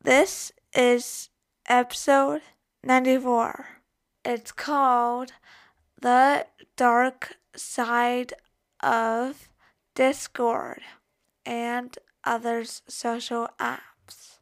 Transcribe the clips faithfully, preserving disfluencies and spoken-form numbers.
This is episode ninety-four. It's called The Dark Side of Discord and Other Social Apps.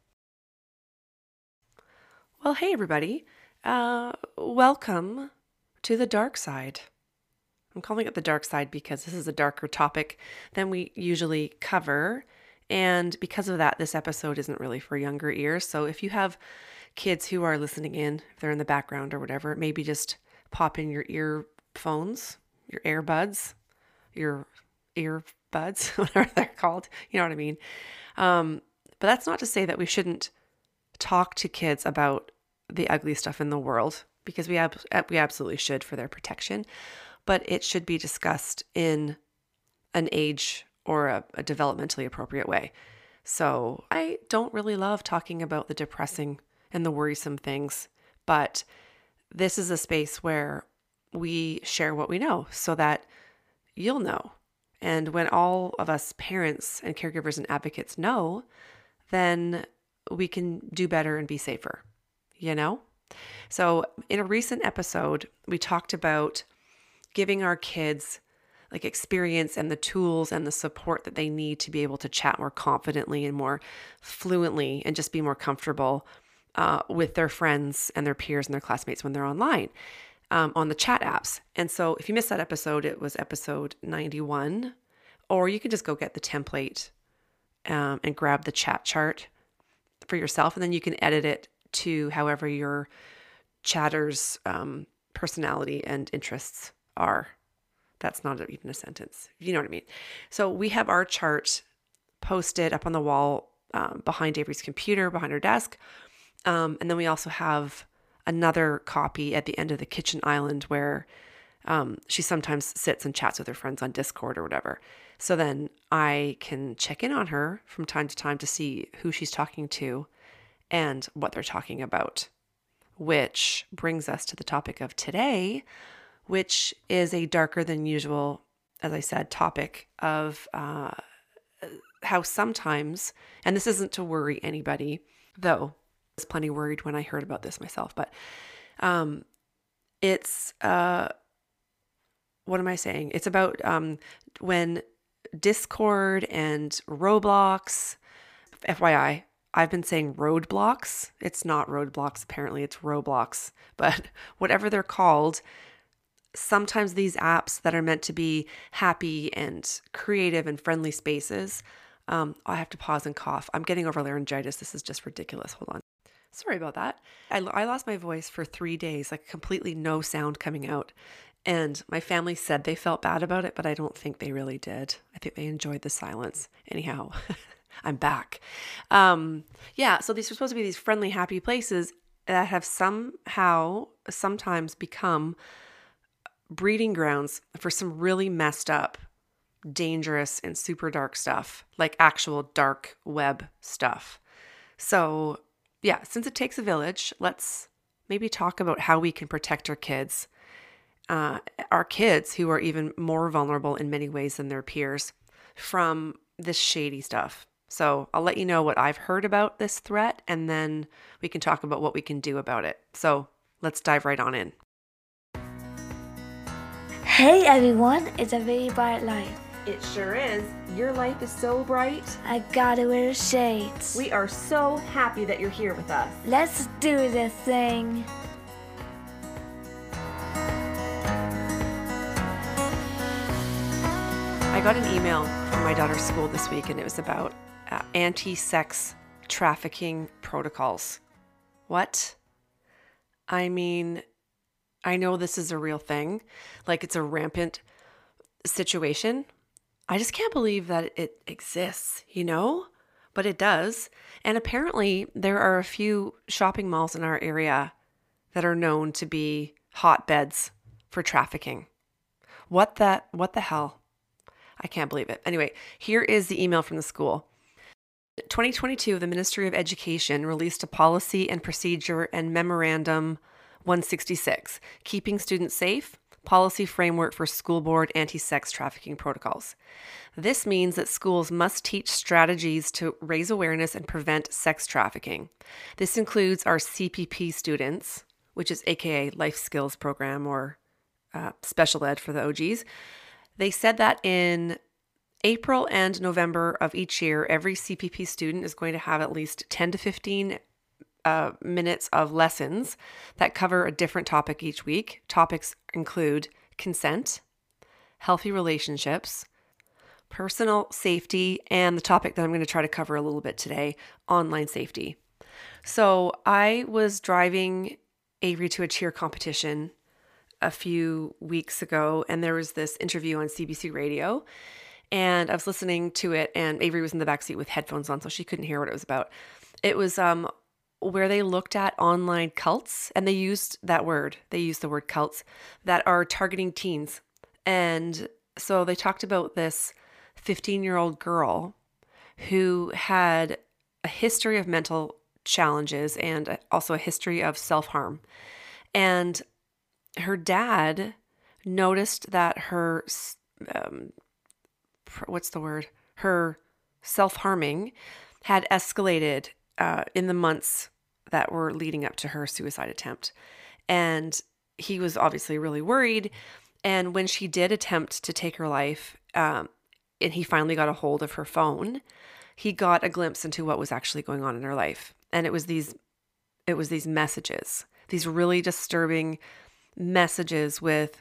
Well, hey everybody. Uh, welcome to the dark side. I'm calling it the dark side because this is a darker topic than we usually cover. And because of that, this episode isn't really for younger ears. So if you have kids who are listening in, if they're in the background or whatever, maybe just pop in your earphones, your earbuds, your earbuds, whatever they're called. You know what I mean? Um, but that's not to say that we shouldn't talk to kids about the ugly stuff in the world, because we ab- we absolutely should for their protection. But it should be discussed in an age or a, a developmentally appropriate way. So I don't really love talking about the depressing and the worrisome things, but this is a space where we share what we know so that you'll know. And when all of us parents and caregivers and advocates know, then we can do better and be safer, you know? So in a recent episode, we talked about giving our kids like experience and the tools and the support that they need to be able to chat more confidently and more fluently and just be more comfortable uh, with their friends and their peers and their classmates when they're online um, on the chat apps. And so if you missed that episode, it was episode ninety-one, or you can just go get the template um, and grab the chat chart for yourself, and then you can edit it to however your chatter's um, personality and interests are. That's not even a sentence. You know what I mean? So we have our chart posted up on the wall um, behind Avery's computer, behind her desk. Um, and then we also have another copy at the end of the kitchen island where um, she sometimes sits and chats with her friends on Discord or whatever. So then I can check in on her from time to time to see who she's talking to and what they're talking about, which brings us to the topic of today, which is a darker than usual, as I said, topic of uh, how sometimes, and this isn't to worry anybody, though I was plenty worried when I heard about this myself, but um, it's, uh, what am I saying? It's about um, when Discord and Roblox, F Y I, I've been saying roadblocks. It's not roadblocks, apparently it's Roblox, but whatever they're called, sometimes these apps that are meant to be happy and creative and friendly spaces, um, I have to pause and cough. I'm getting over laryngitis. This is just ridiculous. Hold on. Sorry about that. I, I lost my voice for three days, like completely no sound coming out. And my family said they felt bad about it, but I don't think they really did. I think they enjoyed the silence. Anyhow, I'm back. Um, yeah, so these are supposed to be these friendly, happy places that have somehow, sometimes become breeding grounds for some really messed up, dangerous, and super dark stuff, like actual dark web stuff. So yeah, since it takes a village, let's maybe talk about how we can protect our kids, uh, our kids who are even more vulnerable in many ways than their peers, from this shady stuff. So I'll let you know what I've heard about this threat, and then we can talk about what we can do about it. So let's dive right on in. Hey everyone, it's a very bright light. It sure is. Your life is so bright. I gotta wear shades. We are so happy that you're here with us. Let's do this thing. I got an email from my daughter's school this week, and it was about uh, anti-sex trafficking protocols. What? I mean, I know this is a real thing, like it's a rampant situation. I just can't believe that it exists, you know? But it does. And apparently there are a few shopping malls in our area that are known to be hotbeds for trafficking. What the, what the hell? I can't believe it. Anyway, here is the email from the school. twenty twenty-two, the Ministry of Education released a policy and procedure and memorandum one sixty-six, keeping students safe, Policy Framework for School Board Anti-Sex Trafficking Protocols. This means that schools must teach strategies to raise awareness and prevent sex trafficking. This includes our C P P students, which is aka Life Skills Program or uh, special ed for the O Gs. They said that in April and November of each year, every C P P student is going to have at least ten to fifteen uh, minutes of lessons that cover a different topic each week. Topics include consent, healthy relationships, personal safety, and the topic that I'm going to try to cover a little bit today, online safety. So I was driving Avery to a cheer competition a few weeks ago, and there was this interview on C B C radio, and I was listening to it, and Avery was in the backseat with headphones on, so she couldn't hear what it was about. It was um, where they looked at online cults, and they used that word. They used the word cults that are targeting teens. And so they talked about this fifteen-year-old girl who had a history of mental challenges and also a history of self-harm. And her dad noticed that her, um, what's the word? Her self-harming had escalated uh, in the months that were leading up to her suicide attempt. And he was obviously really worried. And when she did attempt to take her life, um, and he finally got a hold of her phone, he got a glimpse into what was actually going on in her life. And it was these, it was these messages, these really disturbing messages with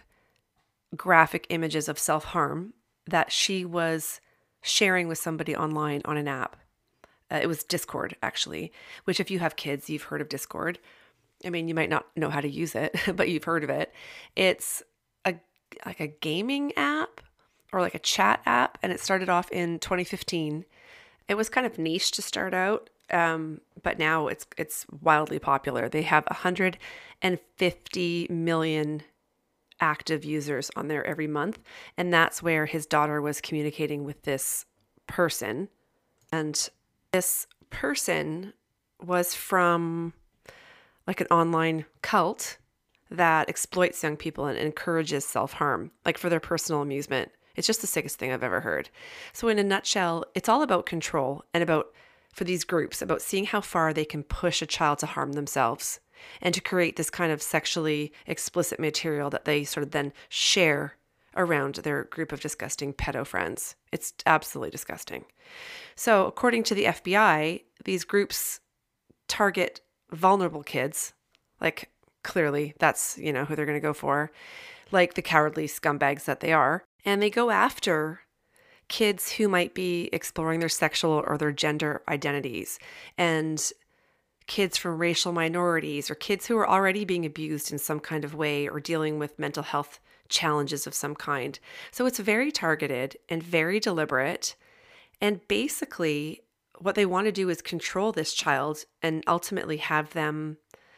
graphic images of self-harm that she was sharing with somebody online on an app. Uh, it was Discord, actually, which if you have kids, you've heard of Discord. I mean, you might not know how to use it, but you've heard of it. It's a like a gaming app or like a chat app, and it started off in twenty fifteen. It was kind of niche to start out, um, but now it's it's wildly popular. They have one hundred fifty million active users on there every month, and that's where his daughter was communicating with this person. And this person was from like an online cult that exploits young people and encourages self-harm, like for their personal amusement. It's just the sickest thing I've ever heard. So in a nutshell, it's all about control and about, for these groups, about seeing how far they can push a child to harm themselves and to create this kind of sexually explicit material that they sort of then share around their group of disgusting pedo friends. It's absolutely disgusting. So according to the F B I, these groups target vulnerable kids, like clearly that's, you know, who they're going to go for, like the cowardly scumbags that they are. And they go after kids who might be exploring their sexual or their gender identities, and kids from racial minorities, or kids who are already being abused in some kind of way or dealing with mental health challenges of some kind. So it's very targeted and very deliberate. And basically, what they want to do is control this child and ultimately have them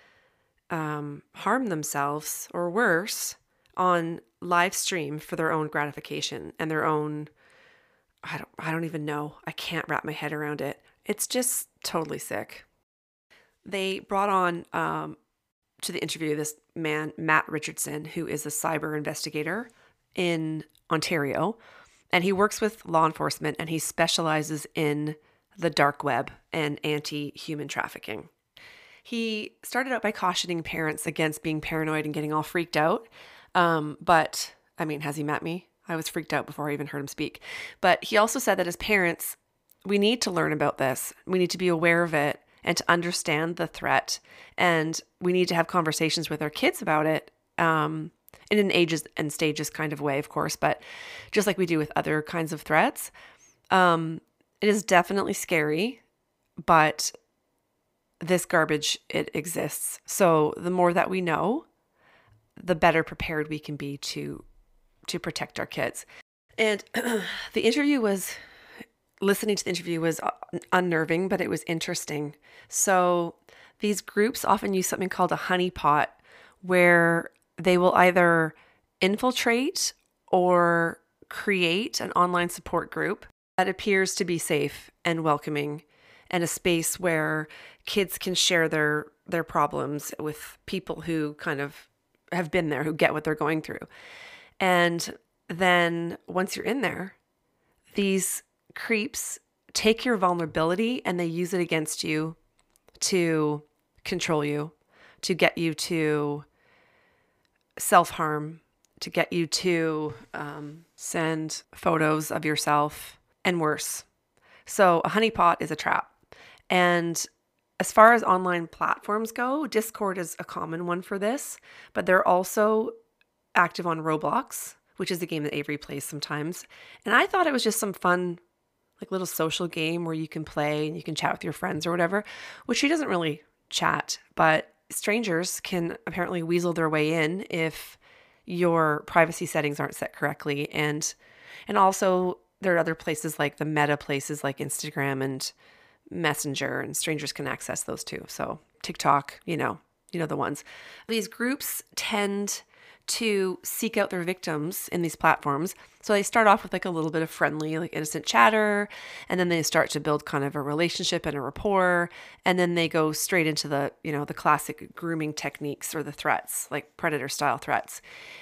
um, harm themselves or worse on live stream for their own gratification and their own, I don't, I don't even know. I can't wrap my head around it. It's just totally sick. They brought on um, to the interview this man, Matt Richardson, who is a cyber investigator in Ontario, and he works with law enforcement, and he specializes in the dark web and anti-human trafficking. He started out by cautioning parents against being paranoid and getting all freaked out. Um, but I mean, has he met me? I was freaked out before I even heard him speak. But he also said that as parents, we need to learn about this. We need to be aware of it and to understand the threat. And we need to have conversations with our kids about it, um, in an ages and stages kind of way, of course, but just like we do with other kinds of threats. Um, it is definitely scary, but this garbage, it exists. So the more that we know, the better prepared we can be to to protect our kids. And the interview was, listening to the interview was unnerving, but it was interesting. So these groups often use something called a honeypot, where they will either infiltrate or create an online support group that appears to be safe and welcoming, and a space where kids can share their their problems with people who kind of have been there, who get what they're going through. And then once you're in there, these creeps take your vulnerability and they use it against you to control you, to get you to self-harm, to get you to um, send photos of yourself, and worse. So a honeypot is a trap. And as far as online platforms go, Discord is a common one for this, but they're also active on Roblox, which is a game that Avery plays sometimes. And I thought it was just some fun, like little social game where you can play and you can chat with your friends or whatever, which she doesn't really chat, but strangers can apparently weasel their way in if your privacy settings aren't set correctly. And and also there are other places like the meta places like Instagram and Messenger, and strangers can access those too. So TikTok, you know, you know the ones. These groups tend to seek out their victims in these platforms. So they start off with like a little bit of friendly, like innocent chatter, and then they start to build kind of a relationship and a rapport, and then they go straight into the, you know, the classic grooming techniques or the threats, like predator style threats.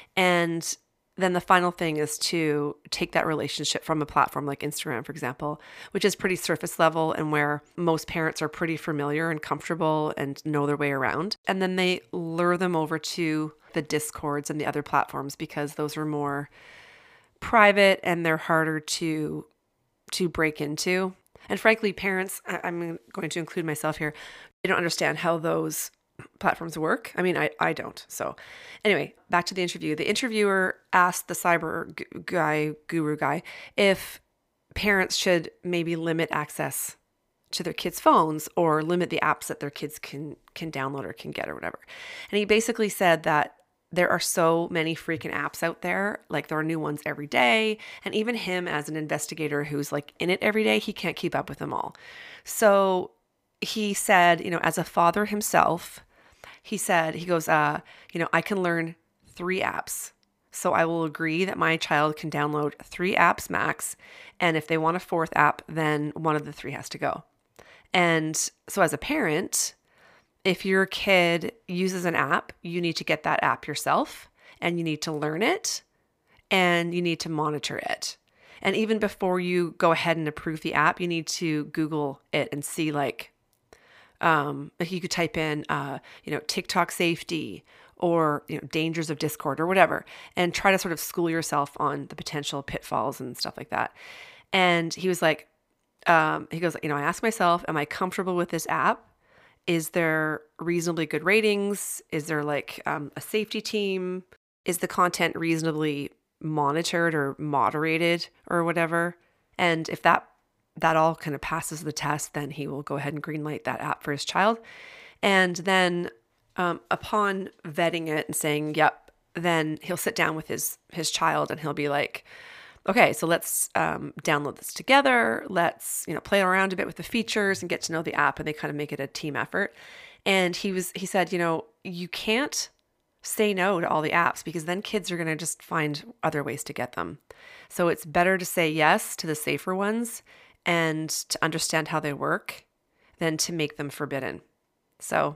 And then the final thing is to take that relationship from a platform like Instagram, for example, which is pretty surface level and where most parents are pretty familiar and comfortable and know their way around. And then they lure them over to the Discords and the other platforms because those are more private and they're harder to to break into. And frankly, parents, I'm going to include myself here, they don't understand how those platforms work. I mean, I, I don't. So anyway, back to the interview. The interviewer asked the cyber g- guy, guru guy, if parents should maybe limit access to their kids' phones or limit the apps that their kids can can download or can get or whatever. And he basically said that there are so many freaking apps out there. Like there are new ones every day. And even him as an investigator who's like in it every day, he can't keep up with them all. So he said, you know, as a father himself, he said, he goes, uh, you know, I can learn three apps. So I will agree that my child can download three apps max. And if they want a fourth app, then one of the three has to go. And so as a parent, if your kid uses an app, you need to get that app yourself and you need to learn it and you need to monitor it. And even before you go ahead and approve the app, you need to Google it and see like, Um, like you could type in, uh, you know, TikTok safety or, you know, dangers of Discord or whatever, and try to sort of school yourself on the potential pitfalls and stuff like that. And he was like, um, he goes, you know, I asked myself, am I comfortable with this app? Is there reasonably good ratings? Is there like um, a safety team? Is the content reasonably monitored or moderated or whatever? And if that that all kind of passes the test, then he will go ahead and greenlight that app for his child. And then um, upon vetting it and saying, yep, then he'll sit down with his his child and he'll be like, okay, so let's um, download this together. Let's, you know, play around a bit with the features and get to know the app. And they kind of make it a team effort. And he was, he said, you know, you can't say no to all the apps because then kids are going to just find other ways to get them. So it's better to say yes to the safer ones and to understand how they work than to make them forbidden. So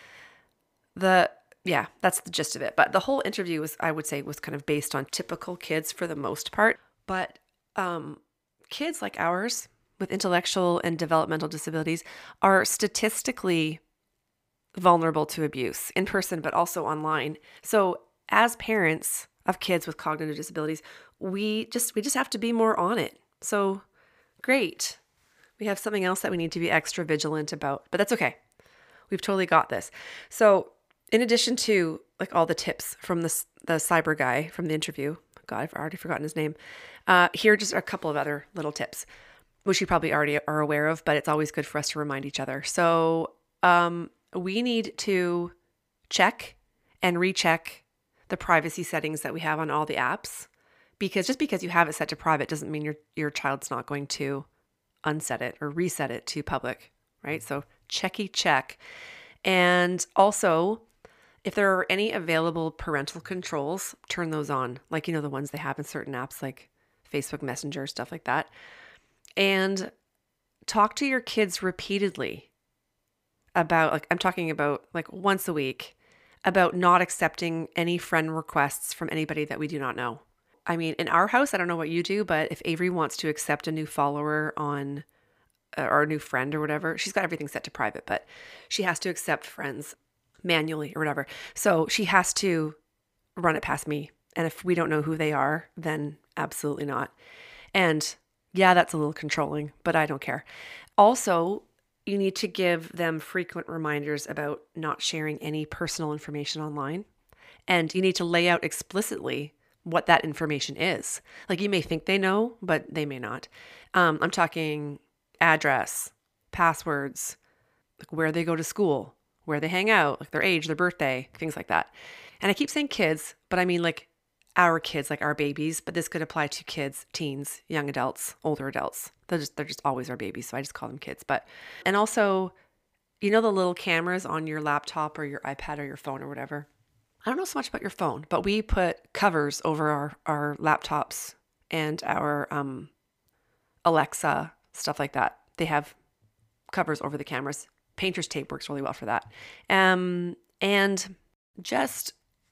the, yeah, that's the gist of it. But the whole interview was, I would say, was kind of based on typical kids for the most part. But um, kids like ours with intellectual and developmental disabilities are statistically vulnerable to abuse in person, but also online. So as parents of kids with cognitive disabilities, we just, we just have to be more on it. So great. We have something else that we need to be extra vigilant about, but that's okay. We've totally got this. So in addition to like all the tips from the, the cyber guy from the interview, God, I've already forgotten his name. Uh, here are just a couple of other little tips, which you probably already are aware of, but it's always good for us to remind each other. So um, we need to check and recheck the privacy settings that we have on all the apps. Because just because you have it set to private doesn't mean your your child's not going to unset it or reset it to public, right? So checky check. And also, if there are any available parental controls, turn those on. Like, you know, the ones they have in certain apps like Facebook Messenger, stuff like that. And talk to your kids repeatedly about, like, I'm talking about like once a week, about not accepting any friend requests from anybody that we do not know. I mean, in our house, I don't know what you do, but if Avery wants to accept a new follower on or a new friend or whatever, she's got everything set to private, but she has to accept friends manually or whatever. So she has to run it past me. And if we don't know who they are, then absolutely not. And yeah, that's a little controlling, but I don't care. Also, you need to give them frequent reminders about not sharing any personal information online. And you need to lay out explicitly what that information is. Like, you may think they know, but they may not. Um, I'm talking address, passwords, like where they go to school, where they hang out, like their age, their birthday, things like that. And I keep saying kids, but I mean like our kids, like our babies, but this could apply to kids, teens, young adults, older adults. They're just, they're just always our babies. So I just call them kids. But, and also, you know, the little cameras on your laptop or your iPad or your phone or whatever. I don't know so much about your phone, but we put covers over our, our laptops and our um, Alexa, stuff like that. They have covers over the cameras. Painter's tape works really well for that. Um, and just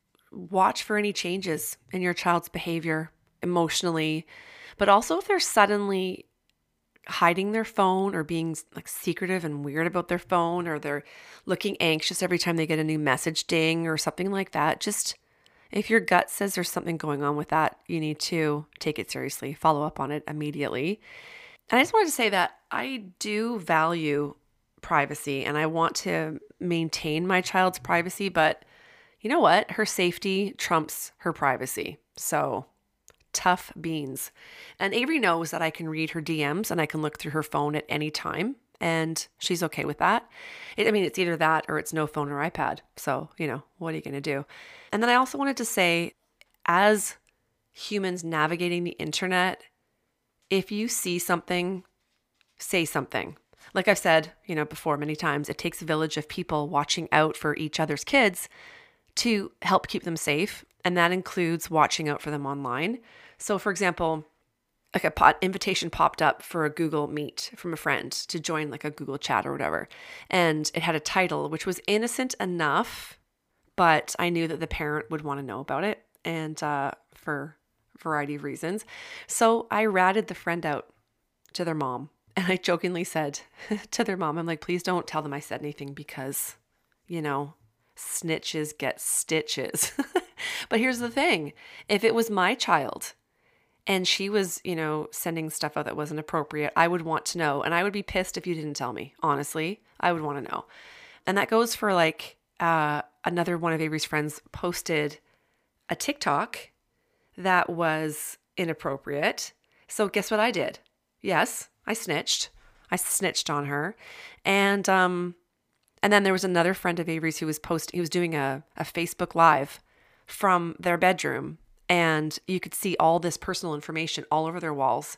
watch for any changes in your child's behavior emotionally, but also if they're suddenly hiding their phone or being like secretive and weird about their phone, or they're looking anxious every time they get a new message ding or something like that. Just if your gut says there's something going on with that, you need to take it seriously, follow up on it immediately. And I just wanted to say that I do value privacy and I want to maintain my child's privacy, but you know what? Her safety trumps her privacy. So tough beans. And Avery knows that I can read her D Ms and I can look through her phone at any time. And she's okay with that. It, I mean, it's either that or it's no phone or iPad. So, you know, what are you going to do? And then I also wanted to say, as humans navigating the internet, if you see something, say something. Like I've said, you know, before many times, it takes a village of people watching out for each other's kids to help keep them safe. And that includes watching out for them online. So for example, like a pot invitation popped up for a Google Meet from a friend to join like a Google chat or whatever. And it had a title, which was innocent enough, but I knew that the parent would want to know about it. And uh, for a variety of reasons. So I ratted the friend out to their mom. And I jokingly said to their mom, I'm like, please don't tell them I said anything because, you know, snitches get stitches. But here's the thing. If it was my child and she was, you know, sending stuff out that wasn't appropriate, I would want to know. And I would be pissed if you didn't tell me. Honestly, I would want to know. And that goes for like uh, another one of Avery's friends posted a TikTok that was inappropriate. So guess what I did? Yes, I snitched. I snitched on her. And um, and then there was another friend of Avery's who was posting, he was doing a, a Facebook Live from their bedroom. And you could see all this personal information all over their walls.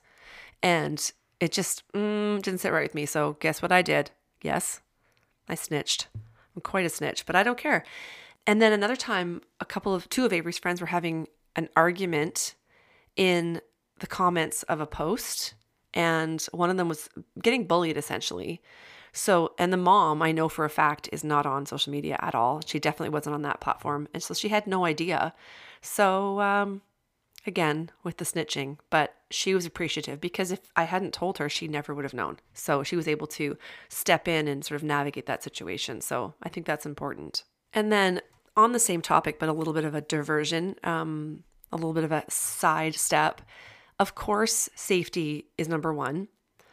And it just mm, didn't sit right with me. So guess what I did? Yes, I snitched. I'm quite a snitch, but I don't care. And then another time, a couple of, two of Avery's friends were having an argument in the comments of a post. And one of them was getting bullied essentially. So, and the mom, I know for a fact, is not on social media at all. She definitely wasn't on that platform. And so she had no idea. So, um, again, with the snitching, but she was appreciative because if I hadn't told her, she never would have known. So she was able to step in and sort of navigate that situation. So I think that's important. And then on the same topic, but a little bit of a diversion, um, a little bit of a side step. Of course, safety is number one,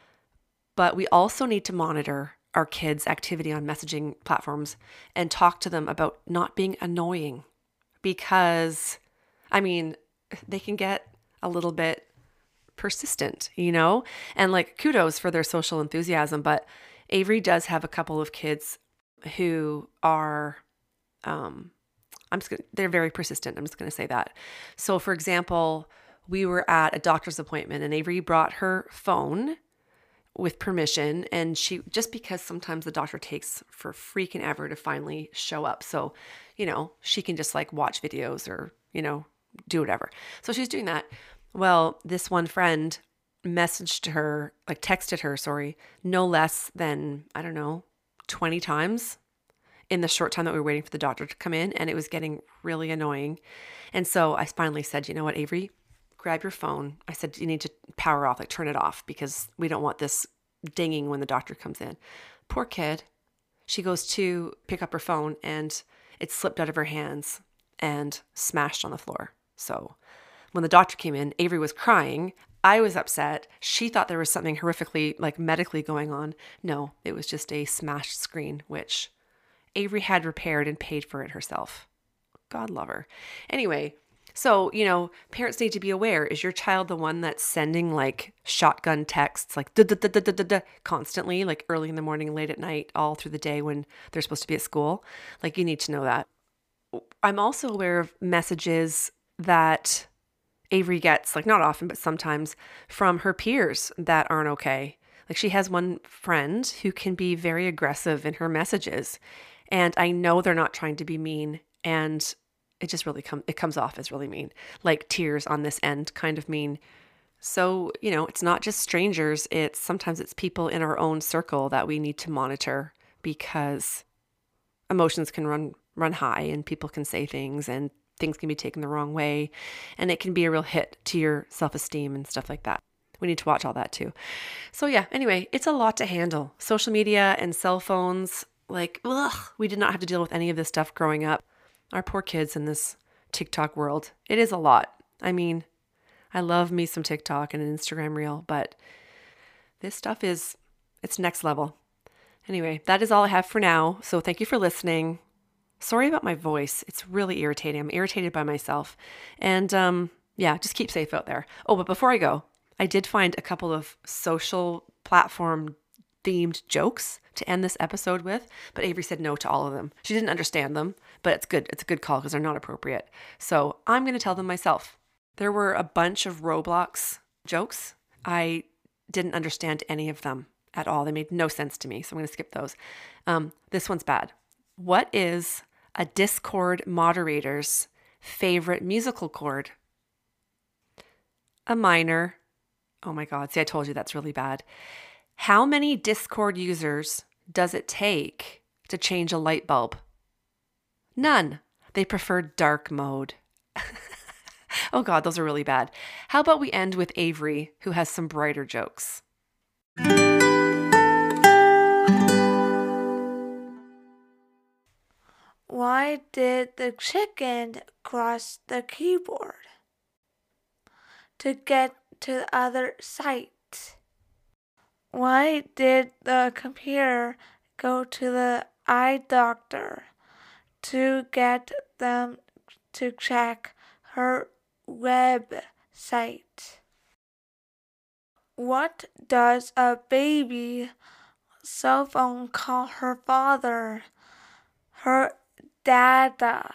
but we also need to monitor our kids' activity on messaging platforms and talk to them about not being annoying because, I mean, they can get a little bit persistent, you know, and like kudos for their social enthusiasm. But Avery does have a couple of kids who are, um, I'm just gonna, they're very persistent. I'm just going to say that. So for example, we were at a doctor's appointment and Avery brought her phone with permission. And she, just because sometimes the doctor takes for freaking ever to finally show up. So, you know, she can just like watch videos or, you know, do whatever. So she's doing that. Well, this one friend messaged her, like texted her, sorry, no less than, I don't know, twenty times in the short time that we were waiting for the doctor to come in, and it was getting really annoying. And so I finally said, you know what, Avery, grab your phone. I said, you need to power off, like turn it off, because we don't want this dinging when the doctor comes in. Poor kid. She goes to pick up her phone and it slipped out of her hands and smashed on the floor. So when the doctor came in, Avery was crying. I was upset. She thought there was something horrifically, like medically going on. No, it was just a smashed screen, which Avery had repaired and paid for it herself. God love her. Anyway, so, you know, parents need to be aware. Is your child the one that's sending like shotgun texts, like da da da da da da da constantly, like early in the morning, late at night, all through the day when they're supposed to be at school? Like, you need to know that. I'm also aware of messages that Avery gets, like not often, but sometimes, from her peers that aren't okay. Like, she has one friend who can be very aggressive in her messages. And I know they're not trying to be mean. And it just really comes, it comes off as really mean, like tears on this end kind of mean. So, you know, it's not just strangers. It's sometimes it's people in our own circle that we need to monitor, because emotions can run, run high and people can say things and things can be taken the wrong way. And it can be a real hit to your self-esteem and stuff like that. We need to watch all that too. So yeah, anyway, it's a lot to handle. Social media and cell phones, like, ugh, we did not have to deal with any of this stuff growing up. Our poor kids in this TikTok world. It is a lot. I mean, I love me some TikTok and an Instagram reel, but this stuff is, it's next level. Anyway, that is all I have for now. So thank you for listening. Sorry about my voice. It's really irritating. I'm irritated by myself. And um, yeah, just keep safe out there. Oh, but before I go, I did find a couple of social platform themed jokes to end this episode with, but Avery said no to all of them. She didn't understand them, but it's good. It's a good call because they're not appropriate. So I'm going to tell them myself. There were a bunch of Roblox jokes. I didn't understand any of them at all. They made no sense to me, so I'm going to skip those. Um, this one's bad. What is a Discord moderator's favorite musical chord? A minor. Oh my God. See, I told you that's really bad. How many Discord users does it take to change a light bulb? None. They prefer dark mode. Oh God, those are really bad. How about we end with Avery, who has some brighter jokes? Why did the chicken cross the keyboard? To get to the other site. Why did the computer go to the eye doctor? To get them to check her website. What does a baby cell phone call her father? Her dada.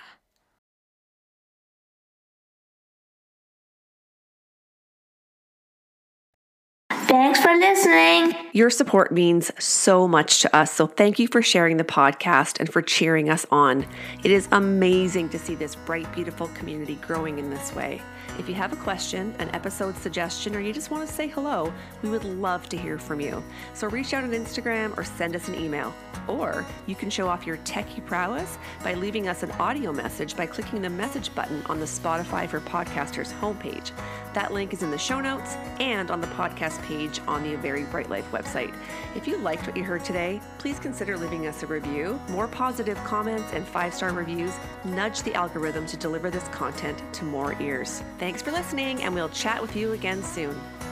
Thanks for listening. Your support means so much to us, so thank you for sharing the podcast and for cheering us on. It is amazing to see this bright, beautiful community growing in this way. If you have a question, an episode suggestion, or you just want to say hello, we would love to hear from you. So reach out on Instagram or send us an email. Or you can show off your techie prowess by leaving us an audio message by clicking the message button on the Spotify for Podcasters homepage. That link is in the show notes and on the podcast page on the A Very Bright Life website. If you liked what you heard today, please consider leaving us a review. More positive comments and five-star reviews nudge the algorithm to deliver this content to more ears. Thanks for listening, and we'll chat with you again soon.